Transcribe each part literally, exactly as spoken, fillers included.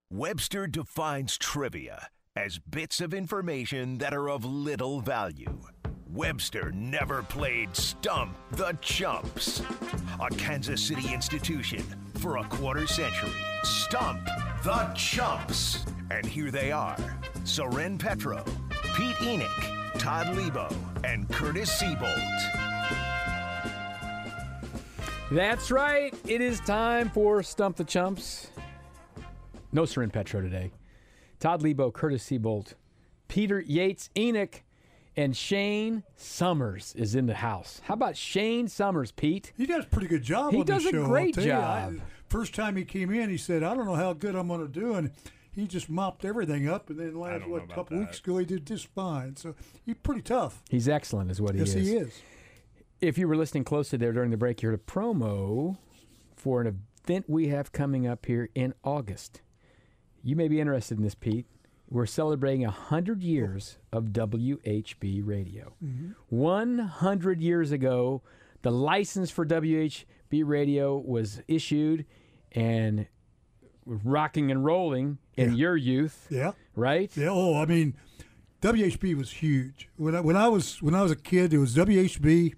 Webster defines trivia as bits of information that are of little value. Webster never played Stump the Chumps. A Kansas City institution for a quarter century. Stump the Chumps. And here they are, Soren Petro, Pete Enoch, Todd Lebo, and Curtis Siebold. That's right. It is time for Stump the Chumps. No Soren Petro today. Todd Lebo, Curtis Siebold, Peter Yates Enoch, and Shane Summers is in the house. How about Shane Summers, Pete? He does a pretty good job he on this show. He does a great I'll tell job. You, I, first time he came in, he said, I don't know how good I'm going to do. And he just mopped everything up. And then last, what, a couple that. weeks ago, he did just fine. So he's pretty tough. He's excellent is what he yes, is. Yes, he is. If you were listening closely there during the break, you heard a promo for an event we have coming up here in August. You may be interested in this, Pete. We're celebrating one hundred years of W H B radio. Mm-hmm. one hundred years ago, the license for W H B radio was issued and rocking and rolling in yeah. your youth. Yeah. Right? Yeah. Oh, I mean, W H B was huge. When I, when I was when I was a kid, it was W H B,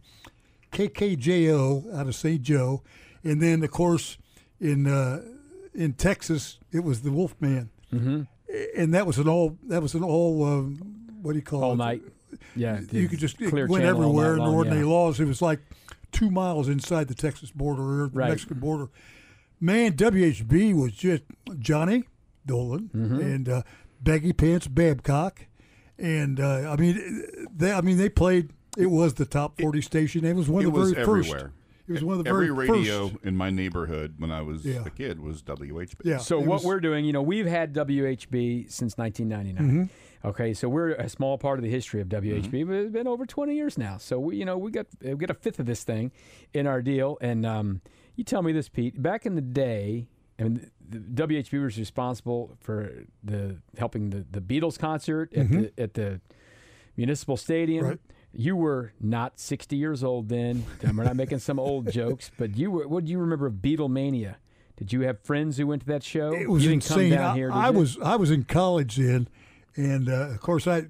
K K J O out of Saint Joe, and then of course in uh, in Texas it was the Wolfman, mm-hmm. and that was an all that was an all um, what do you call all it? All night. Yeah, you could just it clear went channel everywhere in the long, ordinary yeah. laws. It was like two miles inside the Texas border or the right. Mexican border. Man, W H B was just Johnny Dolan mm-hmm. and uh, Baggy Pants Babcock. And uh, I mean, they I mean they played. It was the top forty station. It was one it of the was very everywhere. first. It was one of the Every very radio first. in my neighborhood when I was Yeah. a kid was W H B. Yeah. So it what was- we're doing, you know, we've had W H B since nineteen ninety-nine. Mm-hmm. Okay, so we're a small part of the history of W H B, Mm-hmm. but it's been over twenty years now. So we, you know, we got we got a fifth of this thing in our deal. And um, you tell me this, Pete. Back in the day, I mean, the W H B was responsible for the helping the, the Beatles concert at Mm-hmm. the at the Municipal Stadium. Right. You were not sixty years old then. And we're not making some old jokes, but you were. What do you remember of Beatlemania? Did you have friends who went to that show? It was you didn't insane. Come down I, here, did I you? was I was in college then, and uh, of course I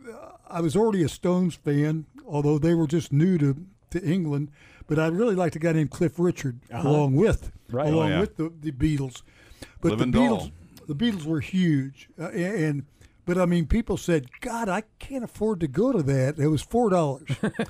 I was already a Stones fan, although they were just new to, to England. But I really liked a guy named Cliff Richard, Uh-huh. along with Right. along Oh, yeah. with the, the Beatles. But Living the Beatles doll. the Beatles were huge, uh, and, and but I mean, people said, "God, I can't afford to go to that." It was four dollars.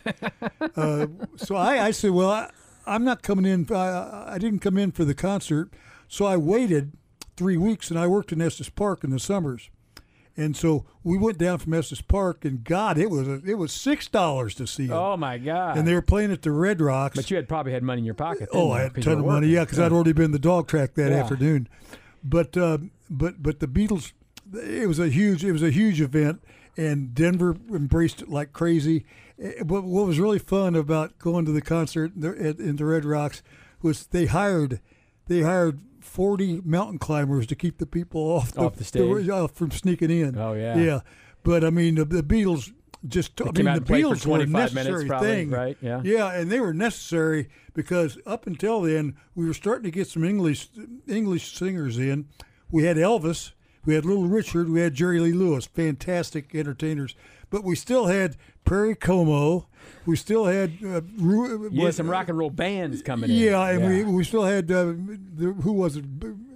uh, so I, I said, "Well, I, I'm not coming in. I, I didn't come in for the concert." So I waited three weeks, and I worked in Estes Park in the summers. And so we went down from Estes Park, and God, it was a, it was six dollars to see them. Oh my God! And they were playing at the Red Rocks. But you had probably had money in your pocket. Then, oh, though, I had a 'cause ton you of were money, working. yeah, because I'd already been the dog track that Yeah. afternoon. But uh, but but the Beatles, it was a huge it was a huge event, and Denver embraced it like crazy. Eh, But what was really fun about going to the concert in the, at- in the Red Rocks was they hired they hired forty mountain climbers to keep the people off the, Off the stage. uh, from sneaking in. Oh, yeah. yeah. But I mean the, the Beatles just They I came mean out the and played for Beatles were a twenty-five minutes, necessary probably, thing, right? Yeah. yeah, and they were necessary because up until then we were starting to get some English English singers in. We had Elvis, we had Little Richard, we had Jerry Lee Lewis, fantastic entertainers. But we still had Perry Como, we still had uh, Ru- You what- had some rock and roll bands coming in. yeah, and we we still had uh, the, who was it?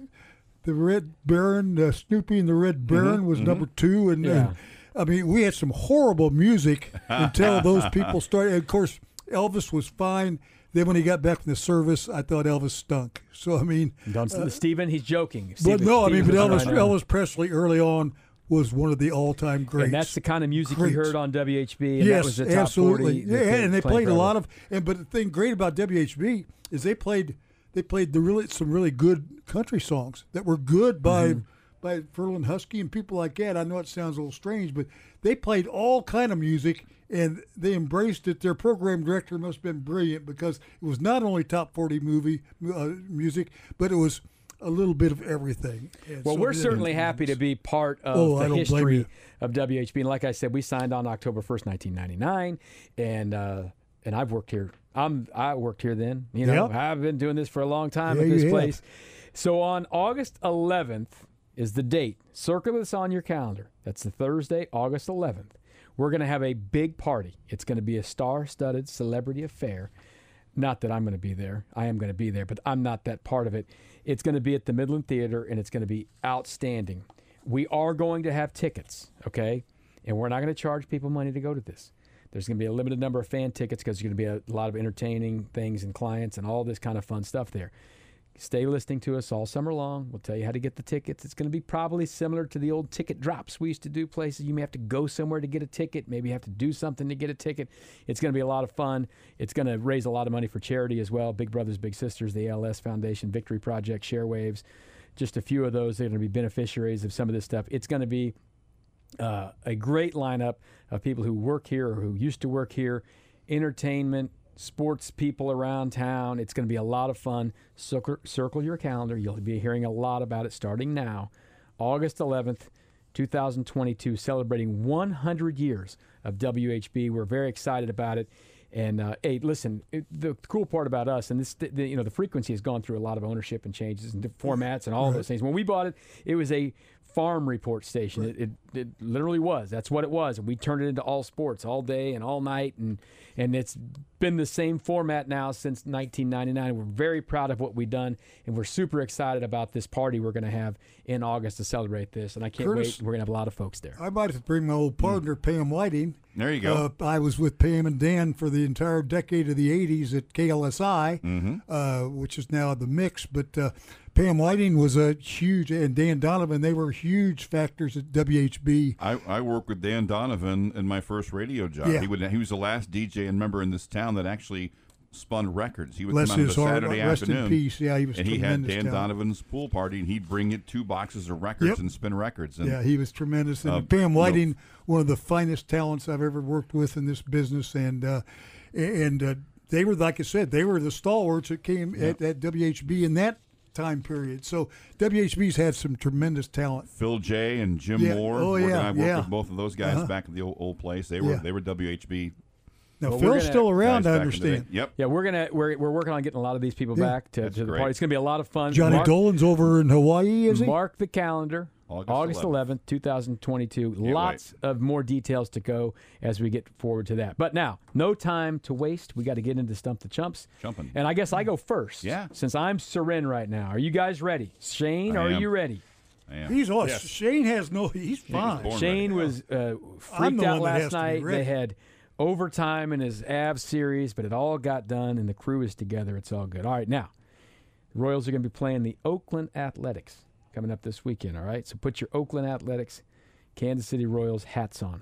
The Red Baron, uh, Snoopy and the Red Baron was number two, and, Yeah. and I mean we had some horrible music until those people started. And of course, Elvis was fine. Then when he got back from the service, I thought Elvis stunk. So I mean, Don't Stephen, he's joking. but Stephen, no, I mean, but Stephen was Elvis trying to- Elvis Presley early on was one of the all-time greats. And that's the kind of music Greats. you heard on W H B. And yes, that was the top absolutely. forty. Yeah, that and they played played a forever. lot of. And but the thing great about W H B is they played they played the really some really good country songs that were good by Mm-hmm. by Ferlin Husky and people like that. I know it sounds a little strange, but they played all kind of music and they embraced it. Their program director must have been brilliant because it was not only top forty movie uh, music, but it was a little bit of everything. And Well, so we're it- certainly happy to be part of Oh, I the don't blame history you. of W H B. And like I said, we signed on October first, nineteen ninety-nine, and uh, and I've worked here. I'm I worked here then. You know, Yep. I've been doing this for a long time Yeah, at this you have. place. So on August eleventh, is the date. Circle this on your calendar. That's the Thursday, August eleventh. We're going to have a big party. It's going to be a star-studded celebrity affair. Not that I'm going to be there. I am going to be there, but I'm not that part of it. It's going to be at the Midland Theater, and it's going to be outstanding. We are going to have tickets, okay? And we're not going to charge people money to go to this. There's going to be a limited number of fan tickets because there's going to be a lot of entertaining things and clients and all this kind of fun stuff there. Stay listening to us all summer long. We'll tell you how to get the tickets. It's going to be probably similar to the old ticket drops we used to do places. You may have to go somewhere to get a ticket. Maybe you have to do something to get a ticket. It's going to be a lot of fun. It's going to raise a lot of money for charity as well. Big Brothers Big Sisters, the A L S Foundation, Victory Project, Sharewaves. Just a few of those. They're going to be beneficiaries of some of this stuff. It's going to be uh, a great lineup of people who work here or who used to work here, entertainment, sports people around town. It's going to be a lot of fun. Circle, circle your calendar. You'll be hearing a lot about it starting now. August eleventh, two thousand twenty-two, celebrating one hundred years of W H B. We're very excited about it. And, uh, hey, listen, it, the cool part about us, and this, the, you know, the frequency has gone through a lot of ownership and changes and formats and all right. of those things. When we bought it, it was a farm report station. Right. It, it, it literally was. That's what it was. And we turned it into all sports all day and all night. And, and it's been the same format now since nineteen ninety-nine. We're very proud of what we've done. And we're super excited about this party we're going to have in August to celebrate this. And I can't Curtis, wait. We're going to have a lot of folks there. I might have to bring my old partner, mm. Pam Whiting. There you go. Uh, I was with Pam and Dan for the entire decade of the eighties at K L S I, mm-hmm. uh, which is now the Mix. But uh, Pam Whiting was a huge, and Dan Donovan, they were huge factors at W H B. I, I worked with Dan Donovan in my first radio job. Yeah. He would he was the last D J and member in this town that actually spun records. He would Bless come out on a his heart. Saturday Rest afternoon. in peace. Yeah, he was and he had tremendous Dan talent. Donovan's pool party, and he'd bring it two boxes of records Yep. and spin records. And Yeah, he was tremendous. And Uh, Pam Whiting, you one of the finest talents I've ever worked with in this business, and uh, and uh, they were, like I said, they were the stalwarts that came Yep. at, at W H B in that time period. So W H B's had some tremendous talent. Phil J and Jim Yeah. Moore. Oh, working- yeah, I worked yeah. with both of those guys Uh-huh. back at the old, old place. They were Yeah. they were W H B Now Well, we're Phil's gonna- still around, guys I back in the day. understand. Yep. Yeah, we're gonna we're we're working on getting a lot of these people Yeah. back to, That's to the great. party. It's gonna be a lot of fun. Johnny Mark, Dolan's over in Hawaii, is he? Mark the calendar. August August eleventh, twenty twenty-two. Lots of more details to go as we get forward to that. But now, no time to waste. We got to get into Stump the Chumps. Jumping. And I guess I go first. Yeah. Since I'm Seren right now. Are you guys ready? Shane, I are am. you ready? I am. He's awesome. Yes. Shane has no. He's fine. born Shane ready. was uh, I'm freaked the out one that has last to be night. ready. They had overtime in his Avs series, but it all got done, and the crew is together. It's all good. All right, now, the Royals are going to be playing the Oakland Athletics coming up this weekend, all right? So put your Oakland Athletics, Kansas City Royals hats on.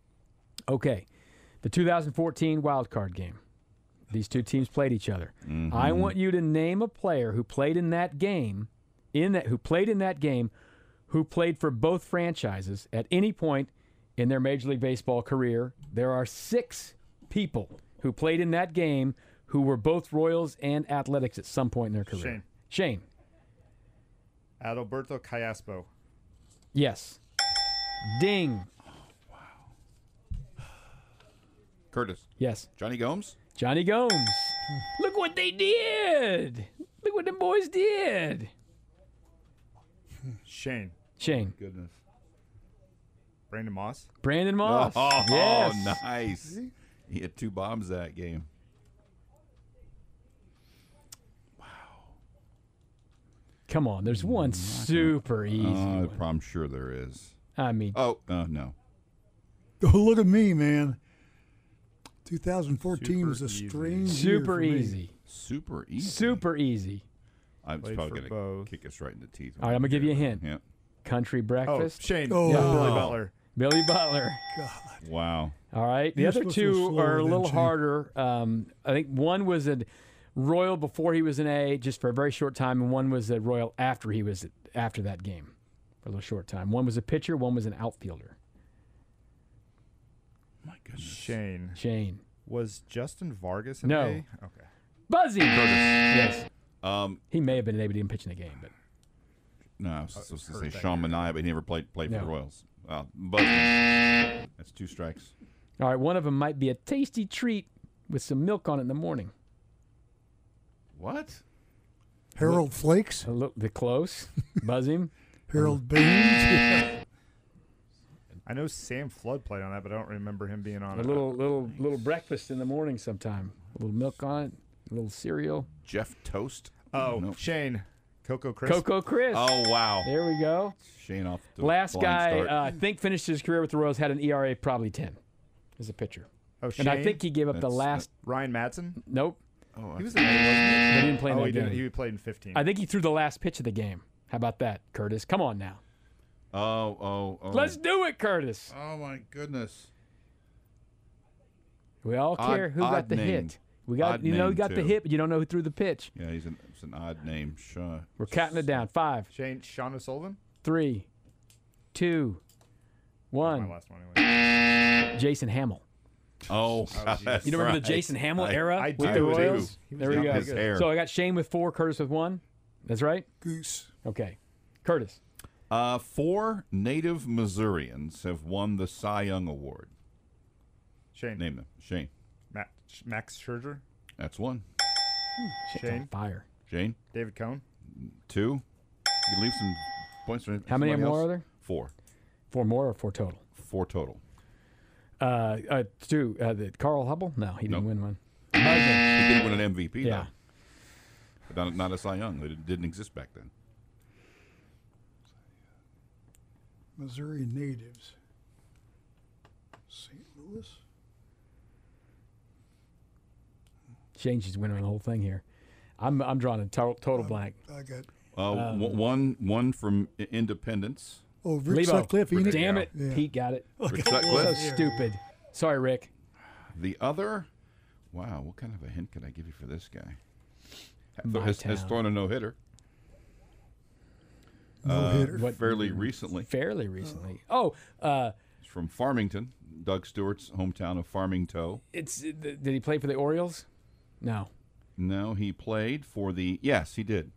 Okay, the two thousand fourteen wild card game. These two teams played each other. Mm-hmm. I want you to name a player who played in that game, in that who played in that game, who played for both franchises at any point in their Major League Baseball career. There are six people who played in that game who were both Royals and Athletics at some point in their career. Shane. Shane. Adalberto Callaspo. Yes. Ding. Curtis. Yes. Johnny Gomes. Johnny Gomes. Look what they did. Look what the boys did. Shane. Shane. Goodness. Brandon Moss. Brandon Moss. Oh, yes. nice. He had two bombs that game. Come on. There's one super easy Uh, one. I'm sure there is. I mean, Oh, uh, no. Oh, look at me, man. twenty fourteen Super was a easy. strange year super for me. easy. Super easy. Super easy. I'm Played probably for going to both. kick us right in the teeth. All right, I'm gonna give you a hint. Yeah. Country Oh, breakfast. Shane. Oh. Yeah, Yeah. Billy Butler. Billy Butler. Wow. All right. The You're other supposed to go two slower are a than little Shane. harder. Um, I think one was a Royal before he was an A, just for a very short time, and one was a Royal after he was after that game for a little short time. One was a pitcher, one was an outfielder. My goodness. Shane. Shane. Was Justin Vargas in No. A? Okay. Buzzy. Yes. Um, He may have been an A, but he didn't pitch in the game. But no, I was supposed to heard say that Sean Mania, but he never played played for No. the Royals. Well, but that's two strikes. all right, one of them might be a tasty treat with some milk on it in the morning. What? Harold Flakes. A little, the close. Buzz him. Harold Baines. I know Sam Flood played on that, but I don't remember him being on A it. little little little breakfast in the morning sometime. A little milk on it, a little cereal. Jeff Toast. Oh, No. Shane. Coco Crisp. Coco Chris. Oh, wow. There we go. Shane off the Last blind guy, start. uh, I think, finished his career with the Royals, had an E R A probably ten as a pitcher. Oh, Shane. And I think he gave up the That's- last. Ryan Madsen. Nope. oh, He was I- in there, He didn't play in wasn't that he? Oh, he game. didn't. He played in fifteen. I think he threw the last pitch of the game. How about that, Curtis? Come on now. oh, oh, oh. Let's do it, Curtis. Oh, my goodness. We all Odd- care who odd got the name. hit. We got Odd you know who name, got the too. hit, but you don't know who threw the pitch. Yeah, he's an, it's an odd name. Sure. We're counting it down. Five, Shane. Sean O'Sullivan. three, two, My one. last one. Anyway. Jason Hamill. Oh, geez. that's You don't remember right. the Jason Hamill I- era I with do, the I do. Royals? He was There we young go. and His hair. So I got Shane with four, Curtis with one. That's right. Goose. Okay, Curtis. Uh, four native Missourians have won the Cy Young Award. Shane. Name them. Shane. Matt, Max Scherzer. That's one. Shane's on Shane. fire. Shane. David Cohn. Two. You can leave some points for How many somebody more else. are there? Four. Four more or four total? Four total. Uh, uh two. Uh, the Carl Hubble? No, he didn't Nope. win one. He didn't win an M V P, Yeah. though. But not, not a Cy Young. They didn't, didn't exist back then. Missouri natives. Saint Louis. Shane's just winning the whole thing here. I'm I'm drawing a to- total blank. I got. Uh, Um, w- one one from I- Independence. Oh, Rick Lebo. Sutcliffe. Enid. Damn it, Yeah. Pete got it. Rick So Sutcliffe. stupid. Sorry, Rick. The other, wow, what kind of a hint can I give you for this guy? My Has, has town. thrown a no hitter No hitter. What- fairly recently. Fairly recently. Oh, uh, He's from Farmington, Doug Stewart's hometown of Farmington. it's. Did he play for the Orioles? No. No, he played for the. Yes, he did.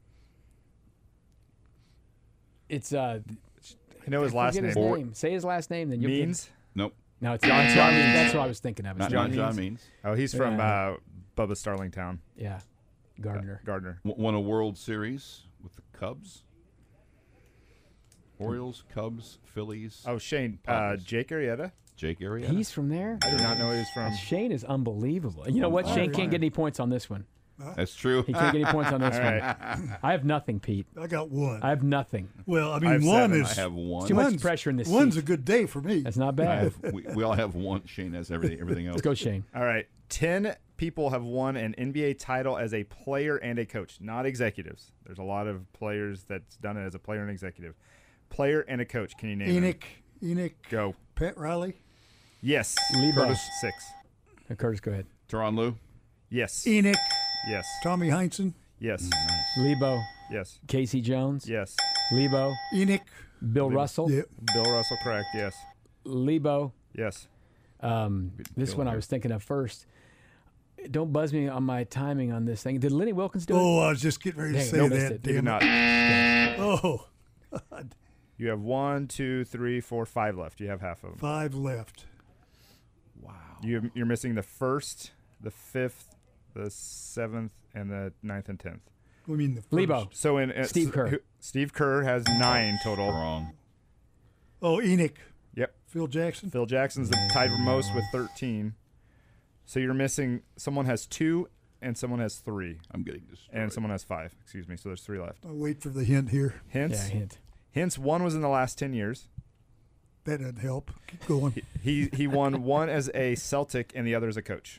It's uh. I know his last forget name. his For- name. Say his last name, then you'll get- Means. Nope, No, it's John- John. John Means. Means. That's what I was thinking of. It's not John not John Means. Means. Oh, he's from Yeah. uh, Bubba Starlingtown. Yeah, Gardner. Gardner. W- won a World Series with the Cubs. Orioles, Cubs, Phillies. Oh, Shane. Uh, Padres. Jake Arrieta. Jake Arrieta. He's from there. I did not know he was from. Shane is unbelievable. You know what? Oh, Shane fire. can't get any points on this one. That's true. He can't get any points on this All one. right. I have nothing, Pete. I got one. I have nothing. well, I I mean, have one seven. is I have one. Too much one's- pressure in this One's seat. a good day for me. That's not I bad. have, we, we all have one. Shane has everything. Everything else. Let's go, Shane. All right. Ten people have won an N B A title as a player and a coach, not executives. There's a lot of players that's done it as a player and executive. Player and a coach. Can you name them? Enoch. Enoch. Go. Pat Riley. Yes. Lebo. Curtis. Six. Uh, Curtis, go ahead. Teron Lou. Yes. Enoch. Yes. Tommy Heinsohn. Yes. Lebo, Yes. Casey Jones. Yes. Lebo, Enoch. Bill Russell. Yeah. Bill Russell, correct. Yes. Lebo. Yes. Um, this Bill one I here. was thinking of first. Don't buzz me on my timing on this thing. Did Lenny Wilkins do it? Oh, I was just getting ready to Dang it, say no, missed that. it. You did Damn not. it. Oh, You have one, two, three, four, five left. You have half of them. five left. Wow. You, you're missing the first, the fifth, the seventh, and the ninth and tenth. I mean the first. Lebo. So in uh, Steve s- Kerr. who- Steve Kerr has nine total. Wrong. Oh, Enoch. Yep. Phil Jackson. Phil Jackson's the tied for most with thirteen. So you're missing. Someone has two, and someone has three, I'm getting destroyed. and someone has five. Excuse me. So there's three left. I'll wait for the hint here. Hints. Yeah, hint. Hints. One was in the last ten years. That doesn't help. Keep going. He he won one as a Celtic, and the other as a coach.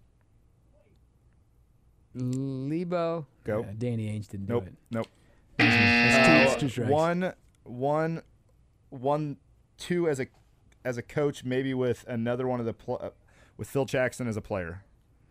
Lebo. Go. Uh, Danny Ainge didn't Nope. do it. Nope. That's two, Uh, that's two strikes. one, one, one, two as a as a coach, maybe with another one of the pl- uh, with Phil Jackson as a player.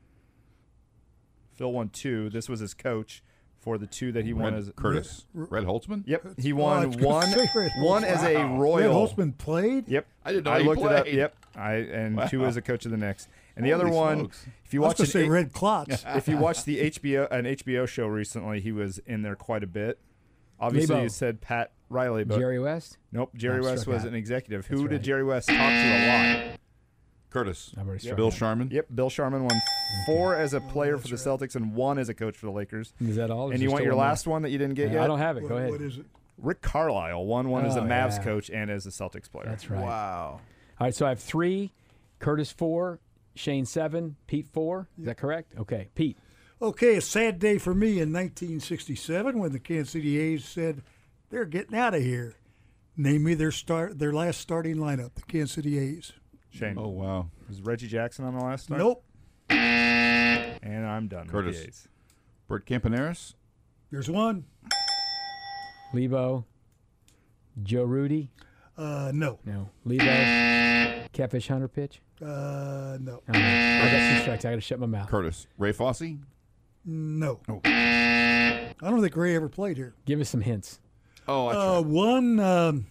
Phil won two. This was his coach for the two that he won Red, as. Curtis. Red Holtzman. Yep, he Oh, I won was gonna one. say Red One as a Red Royal. Holtzman played. Yep, I didn't know I he looked it up. played. Yep, I and two Wow. as a coach of the Knicks, and the other Holy one. smokes. If you I was watch going to say an, Red Klotz. if you watch the H B O an H B O show recently, he was in there quite a bit. Obviously, Lebo. you said Pat Riley, but Jerry West. nope, Jerry No, West struck was out. an executive. That's Who right. did Jerry West talk to a lot? Curtis. I've already struck Bill out. Sharman. Yep, Bill Sharman won four as a player for the Celtics and one as a coach for the Lakers. Is that all? Or is And there you want still your one more? last one that you didn't get Yeah, yet? I don't have it. What, Go ahead. what is it? Rick Carlisle won one as a Oh, Mavs yeah. coach and as a Celtics player. That's right. Wow. All right, so I have three, Curtis four, Shane seven, Pete four. Is that correct? Okay, Pete. Okay, a sad day for me in nineteen sixty-seven when the Kansas City A's said they're getting out of here. Name me their start, their last starting lineup, the Kansas City A's. Shane. Oh, wow. Was Reggie Jackson on the last start? Nope. And I'm done Curtis. with the A's. Bert Campaneris. There's one. Lebo. Joe Rudy. Uh, no. No. Lebo. Catfish Hunter pitch. Uh, no. Oh, I got two strikes. I got to shut my mouth. Curtis. Ray Fosse. No. Oh. I don't think Ray ever played here. Give us some hints. Oh, I Uh, one. Um,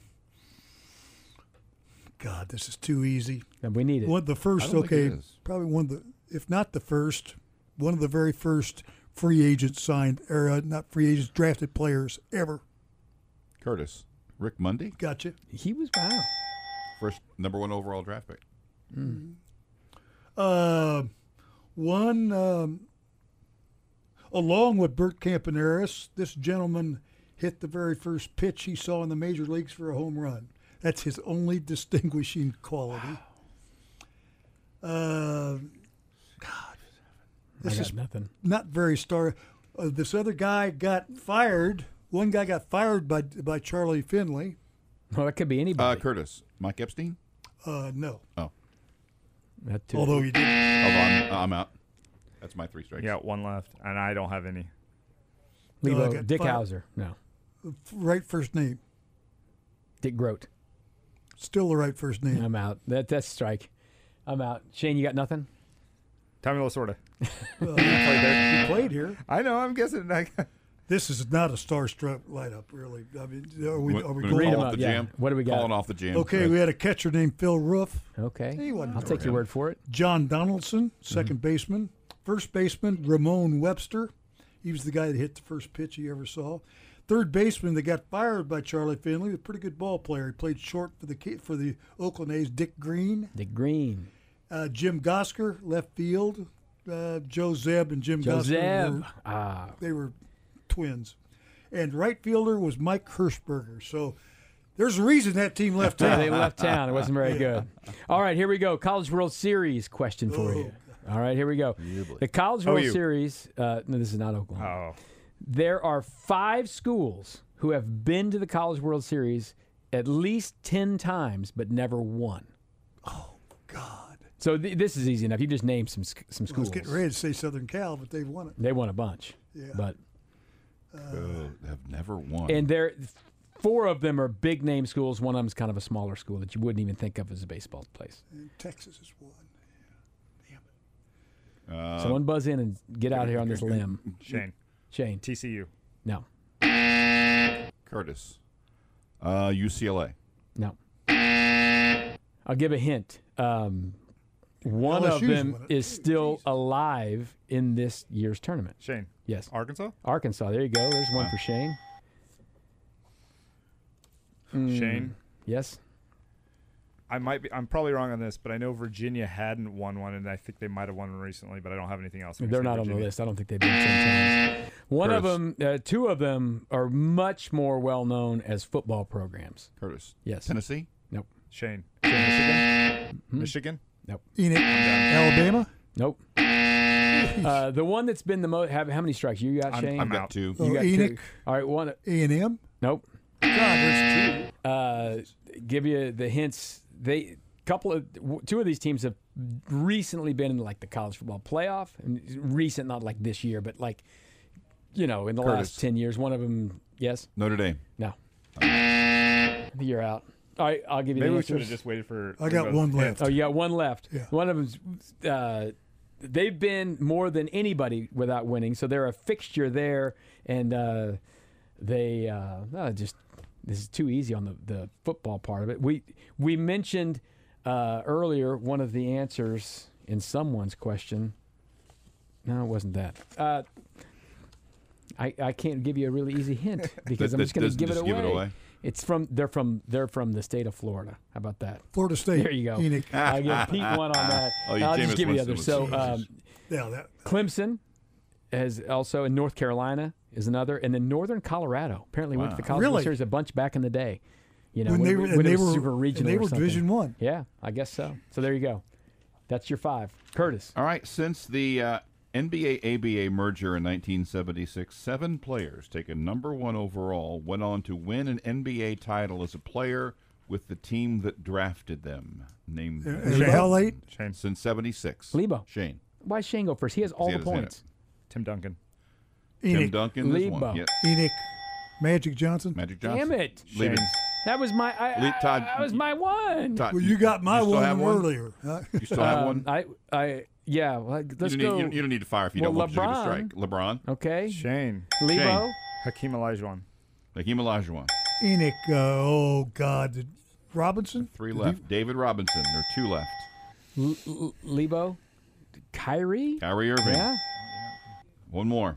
God, this is too easy. And we need it. One, the first, I don't think okay, it is. probably one of the, if not the first, one of the very first free agents signed, or uh, not free agents, drafted players ever. Curtis. Rick Mundy. Gotcha. He was wow. First number one overall draft pick. Uh, one, um, along with Bert Campaneris, this gentleman hit the very first pitch he saw in the major leagues for a home run. That's his only distinguishing quality. Uh, God, this I got is nothing. not very star. Uh, this other guy got fired. One guy got fired by by Charlie Finley. Well, that could be Uh, anybody. Curtis. Mike Epstein. Uh, no, Oh. That too. although he did. Hold on. I'm out. That's my three strikes. You got one left, and I don't have any. Lebo. I got Dick five. Hauser. No. Right first name. Dick Grote. Still the right first name. I'm out. That that's a strike. I'm out. Shane, you got nothing? Tommy Lasorda. Well, Played there. he played here. I know. I'm guessing. I, This is not a star-struck lineup, really. I mean, are we, are we We're going? Read 'em call up, off the yeah. jam. What do we got? Calling off the jam. Okay, we had a catcher named Phil Roof, Okay. He wasn't I'll bad. take your word for it. John Donaldson, second Mm-hmm. baseman, first baseman Ramon Webster. He was the guy that hit the first pitch he ever saw. Third baseman that got fired by Charlie Finley, a pretty good ball player. He played short for the Ki- for the Oakland A's. Dick Green, Dick Green. uh, Jim Gosker, left field. Uh, Joe Zeb and Jim Joe Gosker Zeb. were Ah. they were twins. And right fielder was Mike Hirschberger. So there's a reason that team left town. They left town. It wasn't very good. All right, here we go. College World Series question for you. All right, here we go. The College World O U. Series. Uh, no, this is not Oklahoma. oh, There are five schools who have been to the College World Series at least ten times, but never won. God. So th- this is easy enough. You just name some sc- some I schools. was getting ready to say Southern Cal, but they've won it. They won a bunch. Yeah. But Uh, have never won. and there, four of them are big name schools. One of them is kind of a smaller school that you wouldn't even think of as a baseball place. And Texas has won. uh, Someone buzz in and get out here on this limb. Shane. Shane, T C U. no, Curtis. Uh, U C L A. no. I'll give a hint. Um, one L S of U's them won it. is still alive in this year's tournament. Shane. Yes, Arkansas. Arkansas. There you go. There's one for Shane. Mm, Shane. Yes. I might be. I'm probably wrong on this, but I know Virginia hadn't won one, and I think they might have won one recently. But I don't have anything else. I'm gonna They're say not on the Virginia. list. I don't think they've been ten times. One of Chris. them, uh, two of them are much more well known as football programs. Curtis. Yes. Tennessee. Nope. Shane. Michigan. Hmm? Michigan. Nope. Enid, Alabama. Nope. uh, the one that's been the most. Have how many strikes you got, I'm- Shane? I'm Got out. two. Oh, You got Enoch. two. All right. One. A and M. Nope. God, there's two. Uh, give you the hints. They couple of w- two of these teams have recently been in like the college football playoff, and recent, not like this year, but like you know in the Curtis. last ten years. One of them, yes, Notre Dame. no. You're out. All right, I'll give you Maybe the we answers. should have just waited for. I got for one those left. hints. Oh, you got one left. Yeah. One of them's uh, they've been more than anybody without winning, so they're a fixture there, and uh, they uh, uh, just this is too easy on the, the football part of it. We we mentioned uh, earlier one of the answers in someone's question. No, it wasn't that. Uh, I I can't give you a really easy hint because That- I'm that just going to doesn't give, just it give it away? It's from they're from they're from the state of Florida. How about that? Florida State. There you go. Enoch. I'll give Pete one on that. Oh, you I'll Jameis just give you the Winston others. So was- um, Yeah, that. Clemson has also in North Carolina is another, and then Northern Colorado. Apparently went to the Wow. College World Really? Series a bunch back in the day. You know, When when, they it- were- when and it they was were- super and regional they or were something. Division One. Yeah, I guess so. So there you go. That's your five. Curtis. All right, since the uh, N B A A B A merger in nineteen seventy-six, seven players taken number one overall went on to win an N B A title as a player with the team that drafted them. Named And and how late? Shane. since seventy-six. Lebo. Shane. Why Shane go first? He has all he the had his hand points. Tim Duncan. Tim Enoch, Duncan is Lebo. one. Yep. Enoch, Magic Johnson. Magic Johnson. Damn it. Leave it. Shane. That was my. I, Lee- I- Todd, that was my one. Todd, Well, you got my you still one have one? earlier. Huh? You still have Um, one? I. I. Yeah. Well, let's you, don't go. need, you, you don't need to fire if you Well, don't want to get a LeBron. strike. LeBron. Okay. Shane. Lebo. Hakeem Olajuwon. Hakeem Olajuwon. Enoch. Uh, oh God, Did- Robinson. Three Did he- left. David Robinson. There are two left. L- L- Lebo. Kyrie. Kyrie Irving. Yeah. One more.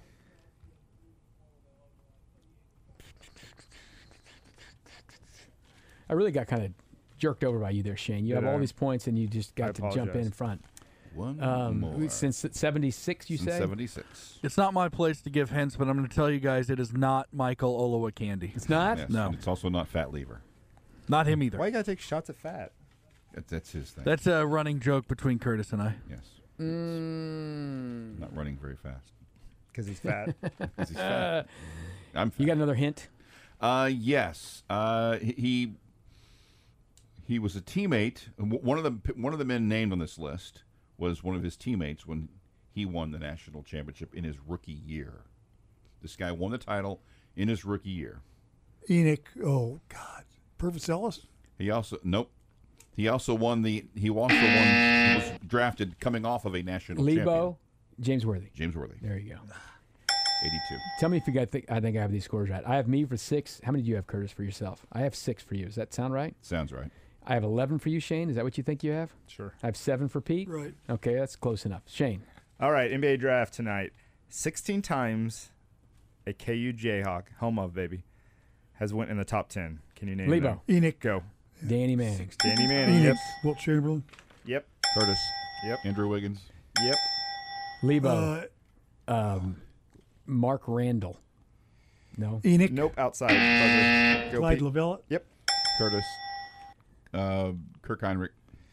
I really got kind of jerked over by you there, Shane. You have Did I? all these points, and you just got I to jump in apologize. in front. One Um, more. Since seventy-six, you Since say? seventy-six. It's not my place to give hints, but I'm going to tell you guys it is not Michael Olowokandi. It's not? Yes. No. and It's also not Fat Lever. Not him either. Why you gotta take shots at Fat? That, that's his thing. That's a running joke between Curtis and I. yes. Mm, Not running very fast. Because he's fat. 'Cause he's fat. I'm fat. you got another hint? Uh, yes. Uh, he- he he was a teammate. w- One of the one of the men named on this list was one of his teammates when he won the national championship in his rookie year. This guy won the title in his rookie year. Enoch. Oh God, Purvis Ellis. He also nope. He also won the. He also won. He was drafted coming off of a national champion. Lebo. James Worthy. James Worthy, There you go. eighty-two. Tell me if you got. Th- I think I have these scores right. I have me for six. How many do you have, Curtis, for yourself? I have six for you. Does that sound right? Sounds right. I have eleven for you, Shane. Is that what you think you have? Sure. I have seven for Pete. Right. Okay, that's close enough. Shane. All right, N B A draft tonight. sixteen times a K U Jayhawk, home of, baby, has went in the top ten. Can you name Lebo. them? Enoch. Go. Danny Manning. Danny Manning. Enoch. Yep. Wilt Chamberlain. Yep. Curtis. Yep. Andrew Wiggins. Yep. Lebo. Uh, um, Mark Randall. No. Enoch. Nope. Outside. Buzzer. Go, Clyde Pete. Lavelle. Yep. Curtis. Uh, Kirk Heinrich.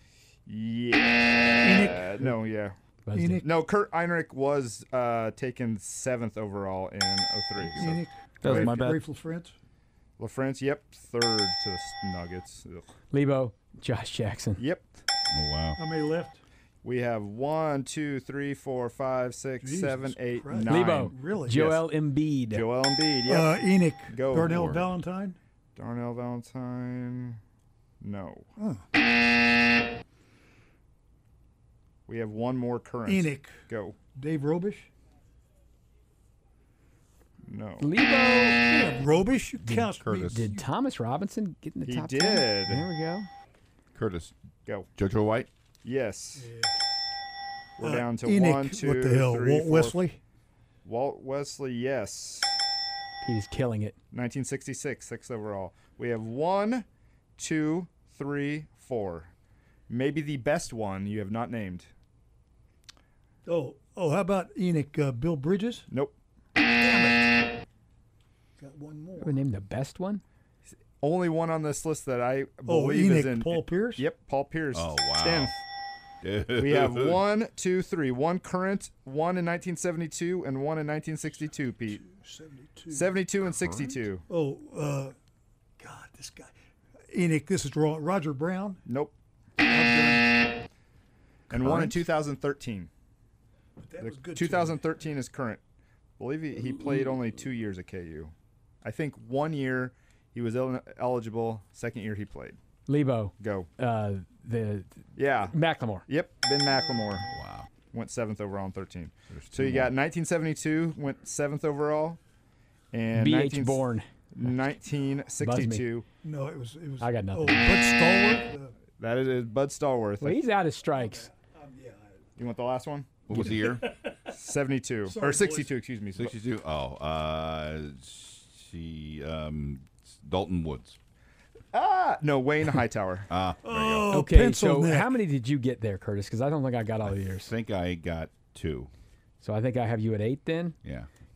Yeah. No, yeah. Buzzed Enoch. it. No, Kurt Heinrich was uh, taken seventh overall in oh three. So Enoch. That was my bad. Rifle France. LaFrance, yep. Third to the Nuggets. Ugh. Lebo. Josh Jackson. Yep. Oh wow. How many left? We have one, two, three, four, five, six, Jesus seven, eight, Christ. nine. Lebo. Really? Joel Embiid. Joel Embiid, yep. Uh, Enoch. Go. Darnell Lord. Valentine. Darnell Valentine. No. Oh. We have one more current. Enoch. Go. Dave Robish. No. Lebo. Yeah, Robish. You count me. Curtis. Did Thomas Robinson get in the He top did. ten? There we go. Curtis. Go. JoJo White. Yes. We're Uh, down to Enoch. one, two, What the hell? three, Walt four- Wesley. Walt Wesley, yes. Pete is killing it. nineteen sixty-six, sixth overall. We have one, two, three, four. Maybe the best one you have not named. Oh, oh, how about Enoch? Uh, Bill Bridges. Nope. Got one more. We named the best one. Only one on this list that I Oh, believe Enoch is in. Paul Pierce. Yep, Paul Pierce. Oh, wow. tenth. We have one, two, three. One current, one in nineteen seventy-two, and one in nineteen sixty-two, Pete. seventy-two. seventy-two and sixty-two. Oh, uh, God, this guy. Enoch, this is wrong. Roger Brown. Nope. I'm done. And one in Current? two thousand thirteen. That The was good. too. two thousand thirteen is current. I believe he, he played only two years at K U. I think one year he was el- eligible. Second year he played. Lebo. Go. Uh, the Yeah. Macklemore. Yep. Ben McLemore Wow. went seventh overall in thirteen. There's So two you more. got nineteen seventy-two went seventh overall, and B H nineteen Bourne. nineteen sixty-two. No, it was. It was. I got nothing. Oh, Bud Stallworth. Uh, That is Bud Stallworth. Well, he's out of strikes. um, yeah. You want the last one? What was the year? seventy-two Sorry, or sixty-two? Excuse me. sixty-two. Oh, uh, she, um, Dalton Woods. Ah, no, Wayne Hightower. Ah, there you go. Oh, Okay, pencil so neck. how many did you get there, Curtis? Because I don't think I got all I yours. think I got two. So I think I have you at eight then. Yeah.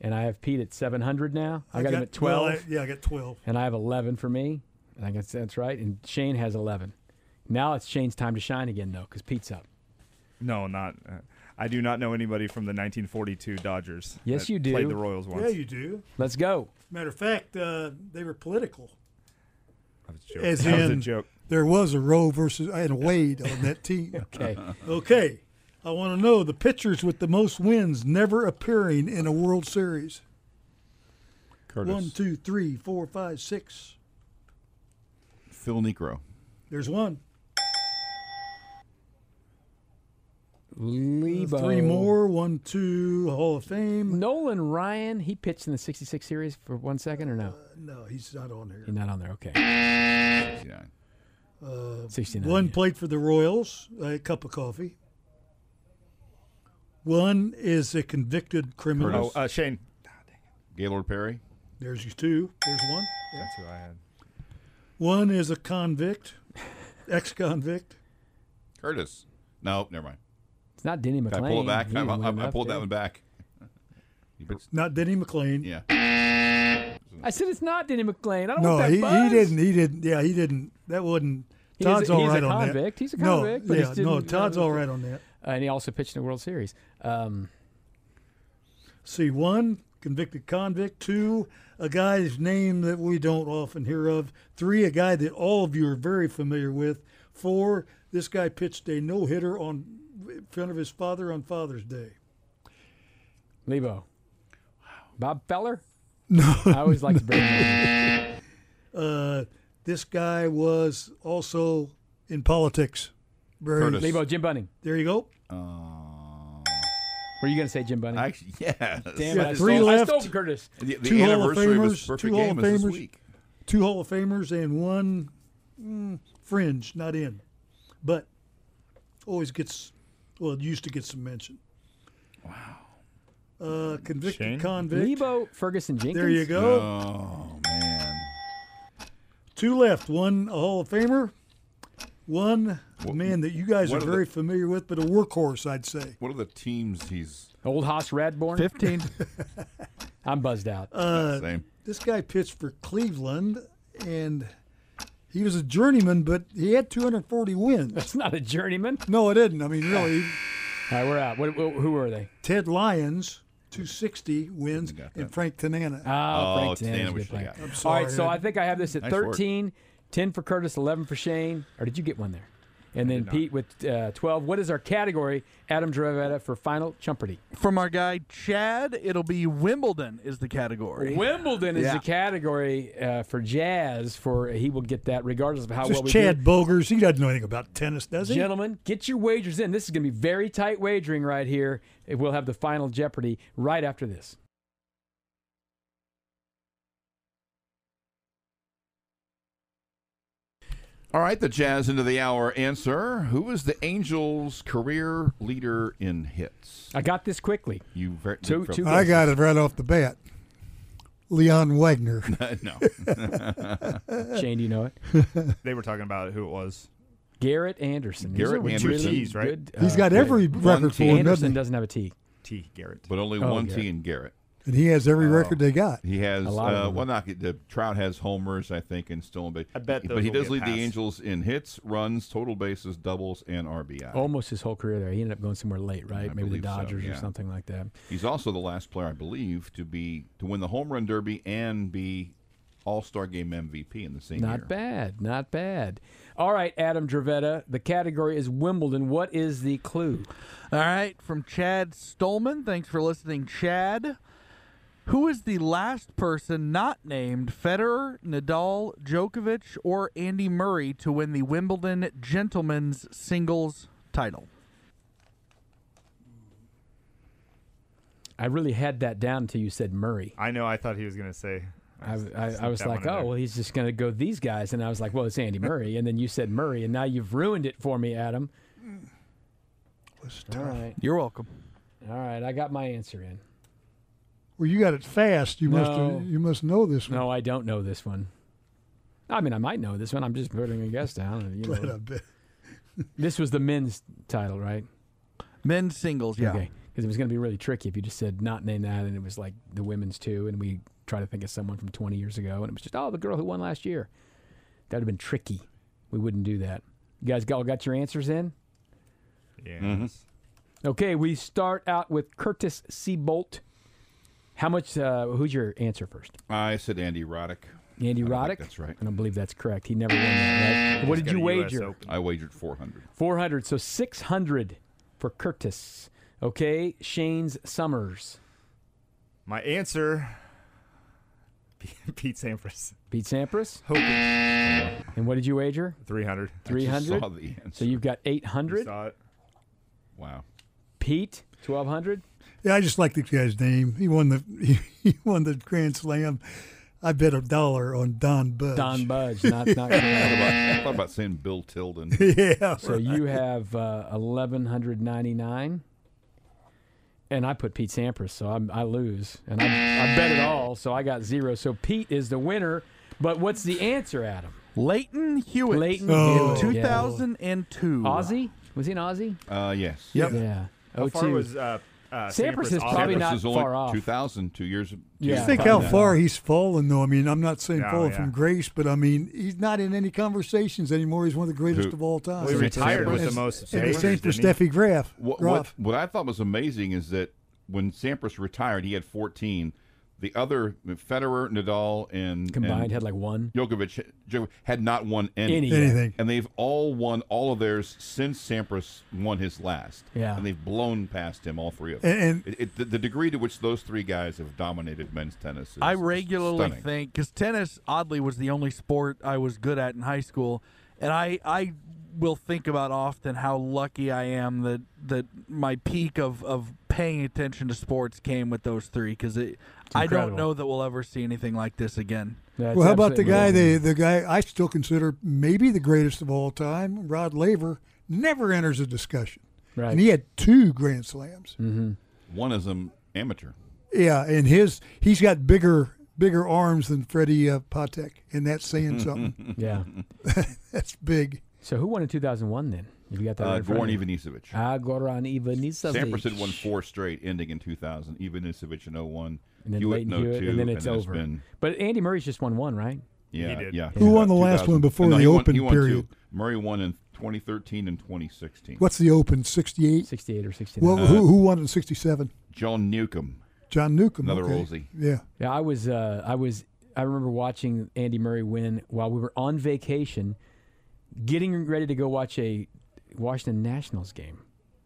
and I have Pete at seven hundred now. I, I got, got him at twelve, well, I- yeah, I got twelve. and I have eleven for me. I guess that's right. And Shane has eleven. Now it's Shane's time to shine again, though, because Pete's up. No, not. Uh, I do not know anybody from the nineteen forty-two Dodgers. Yes, that you do. Played the Royals once. Yeah, you do. Let's go. Matter of fact, uh, they were political. That was a joke. As that was a in- joke. There was a Roe versus and Wade on that team. Okay. Okay, I want to know the pitchers with the most wins never appearing in a World Series. Curtis. One, two, three, four, five, six. Phil Necro. There's one. Lebo. Three more. One, two, Hall of Fame. Nolan Ryan, he pitched in the sixty-six series for one second or no? No, he's not on here. He's not on there. Okay. sixty-nine. sixty-nine. One yeah. played for the Royals, a cup of coffee. One is a convicted criminal. Oh, uh, Shane. Gaylord Perry. There's you two. There's one. That's who I had. One is a convict, ex-convict. Curtis. No, never mind. It's not Denny Can McClain. I pull it back? He I, didn't I, win I enough, pulled did that he? one back. You put- Not Denny McClain. yeah. I said it's not Denny McClain. I don't No, want that he, buzz. he didn't. He didn't. Yeah, he didn't. That wasn't. He is Todd's a- all he's a right on that. convict. He's a convict, No, but he yeah, no. didn't- Todd's uh, all right on that. Uh, and he also pitched in the World Series. Um, See, one, convicted convict. Two, a guy's name that we don't often hear of. Three, a guy that all of you are very familiar with. Four, this guy pitched a no-hitter on in front of his father on Father's Day. Lebo. Bob Feller? No. I always like to bring him up. Uh, this guy was also in politics. Very, Curtis. Lebo, Jim Bunning. There you go. Uh, Were you going to say Jim Bunning? actually, yes. Damn it, I three stole, I left. stole from Curtis. The, the Two Hall of anniversary of his Famers, perfect two Hall game of is this Famers. week. Two Hall of Famers and one mm, fringe, not in. But always gets, well, used to get some mention. Wow. Uh, convicted Shane? convict. Lebo Ferguson Jenkins. There you go. Oh, man. Two left. One a Hall of Famer. One What- man that you guys are what are very the- familiar with, but a workhorse, I'd say. What are the teams he's Old Hoss Radborn. fifteen. I'm buzzed out. Uh, same? this guy pitched for Cleveland, and he was a journeyman, but he had two hundred forty wins. That's not a journeyman. No, it didn't. I mean, really, All right, we're out. What, wh- who were they? Ted Lyons, two hundred sixty wins, Got and that. Frank Tanana. Oh, Oh, Frank Tanana Tanana's a we good should've player. got. I'm All sorry. right, so I think I have this at Nice work. thirteen, ten for Curtis, eleven for Shane. Or did you get one there? And then did not. Pete with uh, twelve. What is our category, Adam Dravetta, for Final Chumperty? From our guy Chad, it'll be Wimbledon is the category. Wimbledon is Yeah. the category uh, for Jazz. For he will get that regardless of how well Just we Chad Bogers. He doesn't know anything about tennis, does do. he? Gentlemen, get your wagers in. This is going to be very tight wagering right here. We'll have the Final Jeopardy right after this. All right, the Jazz into the hour answer. Who is the Angels' career leader in hits? I got this quickly. You very, Two- from- two- I got it right off the bat. Leon Wagner. no. Shane, do you know it? They were talking about who it was. Garrett Anderson. These Garrett are Anderson. really Two T's, right? good, He's uh, got every One record for team. him, Anderson doesn't he? doesn't have a T. T. Garrett. But only Oh, one Garrett. T in Garrett. And he has every Oh. record they got. He has A lot of uh, them. well, not the Trout has homers, I think, and still, but I bet but those he will does get lead passed. the Angels in hits, runs, total bases, doubles, and R B I. Almost his whole career there. He ended up going somewhere late, right? I Maybe the believe so, Dodgers or yeah. something like that. He's also the last player, I believe, to be to win the home run derby and be All-Star Game M V P in the same Not year. bad. Not bad. All right, Adam Dravetta. The category is Wimbledon. What is the clue? All right, from Chad Stolman. Thanks for listening, Chad. Who is the last person not named Federer, Nadal, Djokovic, or Andy Murray to win the Wimbledon Gentlemen's Singles title? I really had that down until you said Murray. I know. I thought he was going to say. I, I, snuck I was that like, one in oh, there. well, he's just going to go these guys. And I was like, well, it's Andy Murray. And then you said Murray, and now you've ruined it for me, Adam. Was All tough. right. You're welcome. All right, I got my answer in. Well, you got it fast. You must No. have, you must know this one. No, I don't know this one. I mean, I might know this one. I'm just putting a guess down. You Glad know. I bet. This was the men's title, right? Men's singles, yeah. Okay. Because it was going to be really tricky if you just said not name that, and it was like the women's too, and we try to think of someone from twenty years ago, and it was just, oh, the girl who won last year. That would have been tricky. We wouldn't do that. You guys all got your answers in? Yes. Mm-hmm. Okay, we start out with Curtis Seabolt. How much, uh, who's your answer first? I said Andy Roddick. Andy I don't Roddick? think that's right. I don't believe that's correct. He never won that, right? What did He's you got a U S wager? Open. I wagered four hundred. four hundred, so six hundred for Curtis. Okay, Shane's Summers. My answer, Pete Sampras. Pete Sampras. Hoping And what did you wager? three hundred. three I just hundred? saw the answer. So you've got eight You hundred. saw it? Wow. Pete, twelve hundred. Yeah, I just like the guy's name. He won the he, he won the Grand Slam. I bet a dollar on Don Budge. Don Budge, not not I thought correct. about, I thought about saying Bill Tilden. Yeah. So you have uh, eleven ninety-nine. And I put Pete Sampras, so I'm, I lose. And I, I bet it all, so I got zero. So Pete is the winner. But what's the answer, Adam? Leighton Hewitt. Leighton Oh. Hewitt, two yeah. thousand two. Aussie? Was he an Aussie? Uh, yes. Yep. Yeah. How oh far two. was uh, uh, Sampras is off? probably Sampras not is only far off. two thousand, two years. Two Yeah. years Just think probably how not. far he's fallen, though. I mean, I'm not saying Yeah, falling yeah. from grace, but I mean, he's not in any conversations anymore. He's one of the greatest Who? of all time. Well, he retired with And- the most And the majors, same for didn't he? Steffi Graf. What, Graf. what, what I thought was amazing is that when Sampras retired, he had fourteen. The other, Federer, Nadal, and Combined and had like one. Djokovic Djokovic had not won any. Any. Anything. And they've all won all of theirs since Sampras won his last. Yeah. And they've blown past him, all three of them. And, and It, it, the, the degree to which those three guys have dominated men's tennis is I is regularly stunning. think, because tennis, oddly, was the only sport I was good at in high school, and I, I will think about often how lucky I am that, that my peak of, of paying attention to sports came with those three, because I don't incredible. know that we'll ever see anything like this again. That's well, how about the absolutely guy, amazing. the, the guy I still consider maybe the greatest of all time, Rod Laver, never enters a discussion. Right. And he had two Grand Slams. Mm-hmm. One is an amateur. Yeah, and his he's got bigger bigger arms than Freddie uh, Patek, and that's saying something. Yeah. That's big. So who won in two thousand one then? If you got that Uh, right in front Goran of you. Ivanisevic. Ah, Goran Ivanisevic. Sampras had won four straight, ending in two thousand. Ivanisevic in oh one. And then Hewitt Leighton in oh two. Hewitt, and then it's and over. been, But Andy Murray's just won one, right? yeah, He did. yeah. Who won the last 2000 one before no, the he won- Open he won period? two. Murray won in twenty thirteen and twenty sixteen. What's the Open? sixty-eight? sixty-eight or sixty-nine. Well, who, who won in sixty-seven? John Newcomb, John Newcomb. another okay. Aussie. Yeah. Yeah, I was. Uh, I was. I remember watching Andy Murray win while we were on vacation, getting ready to go watch a Washington Nationals game,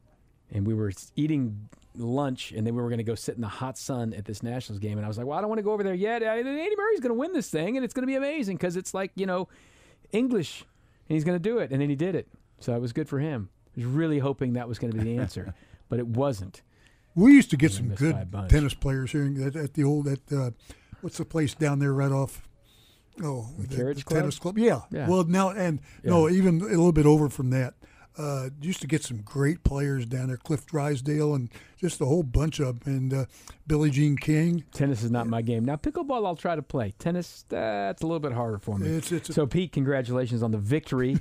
and we were eating lunch, and then we were going to go sit in the hot sun at this Nationals game, and I was like, "Well, I don't want to go over there yet. I, Andy Murray's going to win this thing, and it's going to be amazing because it's like you know, English, and he's going to do it." And then he did it, so it was good for him. I was really hoping that was going to be the answer, but it wasn't. We used to get We some missed by a good bunch. tennis players here at, at the old, at uh, what's the place down there right off? Oh, the, Carriage the Club? tennis club. Yeah. Yeah. Well, now, and no, even a little bit over from that. Uh, used to get some great players down there, Cliff Drysdale and just a whole bunch of them, and uh, Billie Jean King. Tennis is not my game. Now, pickleball, I'll try to play. Tennis, that's a little bit harder for me. It's, it's, So, Pete, congratulations on the victory.